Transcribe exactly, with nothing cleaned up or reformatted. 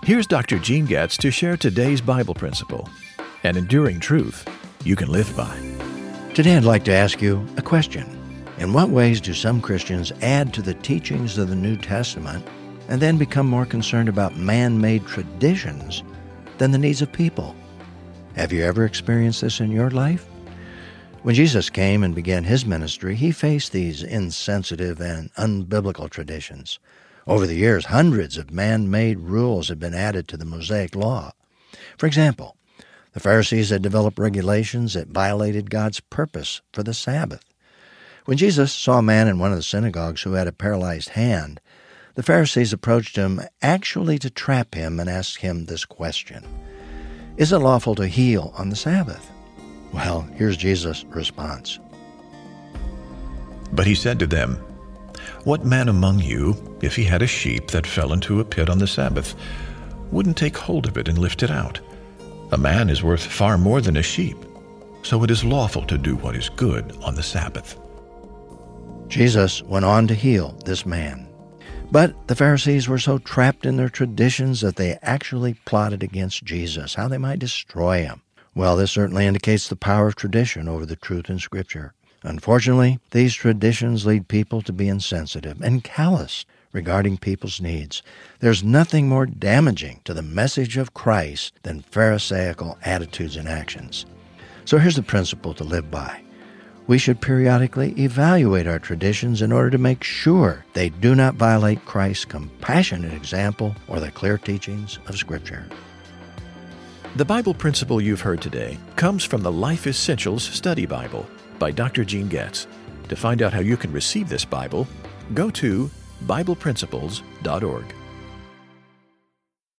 Here's Doctor Gene Getz to share today's Bible principle, an enduring truth you can live by. Today I'd like to ask you a question. In what ways do some Christians add to the teachings of the New Testament and then become more concerned about man-made traditions than the needs of people? Have you ever experienced this in your life? When Jesus came and began his ministry, he faced these insensitive and unbiblical traditions. Over the years, hundreds of man-made rules have been added to the Mosaic Law. For example, the Pharisees had developed regulations that violated God's purpose for the Sabbath. When Jesus saw a man in one of the synagogues who had a paralyzed hand, the Pharisees approached him actually to trap him and asked him this question: "Is it lawful to heal on the Sabbath?" Well, here's Jesus' response. But he said to them, "What man among you, if he had a sheep that fell into a pit on the Sabbath, wouldn't take hold of it and lift it out? A man is worth far more than a sheep. So it is lawful to do what is good on the Sabbath." Jesus went on to heal this man. But the Pharisees were so trapped in their traditions that they actually plotted against Jesus, how they might destroy him. Well, this certainly indicates the power of tradition over the truth in Scripture. Unfortunately, these traditions lead people to be insensitive and callous regarding people's needs. There's nothing more damaging to the message of Christ than Pharisaical attitudes and actions. So here's the principle to live by. We should periodically evaluate our traditions in order to make sure they do not violate Christ's compassionate example or the clear teachings of Scripture. The Bible principle you've heard today comes from the Life Essentials Study Bible by Doctor Gene Getz. To find out how you can receive this Bible, go to Bible Principles dot org.